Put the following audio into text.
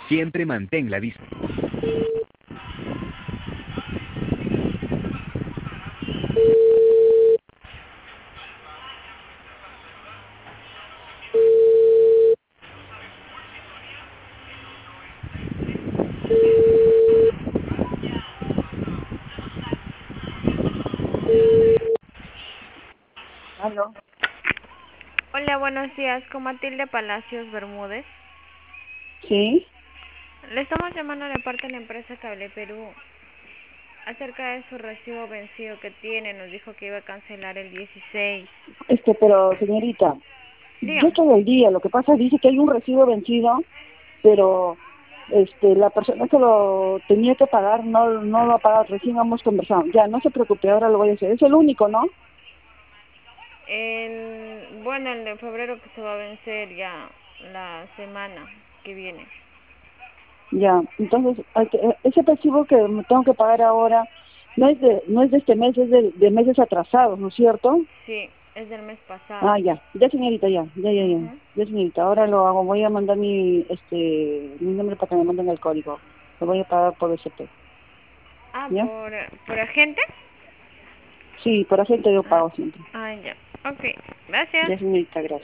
Siempre mantén la vista. ¿Aló? Hola, buenos días, con Matilde Palacios Bermúdez. Sí, Le estamos llamando de parte de la empresa Cable Perú acerca de su recibo vencido que tiene. Nos dijo que iba a cancelar el 16. pero señorita, yo Dígame. estoy al día. Lo que pasa dice que hay un recibo vencido, pero la persona que lo tenía que pagar no lo ha pagado. Recién hemos conversado. Ya, no se preocupe, ahora lo voy a hacer. Es el único, ¿no? Bueno, el de febrero que se va a vencer ya la semana que viene. Ya, entonces ese recibo que me tengo que pagar ahora no es de este mes, es de meses atrasados, ¿no es cierto? Sí, es del mes pasado. Ah, ya señorita, Ujú. ya señorita, ahora lo hago. Voy a mandar mi nombre para que me manden el código. Lo voy a pagar por SP. Ah, ¿Ya? por agente. Sí, por agente yo Ah, pago siempre. ya. Ok, gracias. Ya, señorita, gracias.